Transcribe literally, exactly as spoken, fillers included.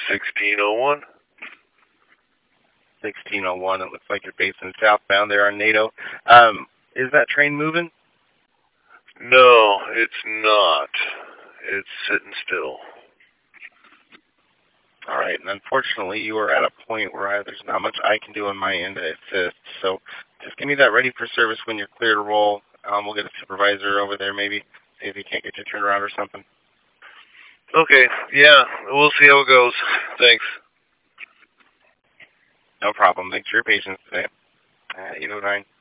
sixteen oh one. sixteen oh one. It looks like you're based in southbound there on NATO. Um, is that train moving? No, it's not. It's sitting still. All right, and unfortunately, you are at a point where I, there's not much I can do on my end to assist. So just give me that ready for service when you're clear to roll. Um, we'll get a supervisor over there maybe, see if he can't get you turned around or something. Okay, yeah, we'll see how it goes. Thanks. No problem. Thanks for your patience today. Uh, eight oh nine.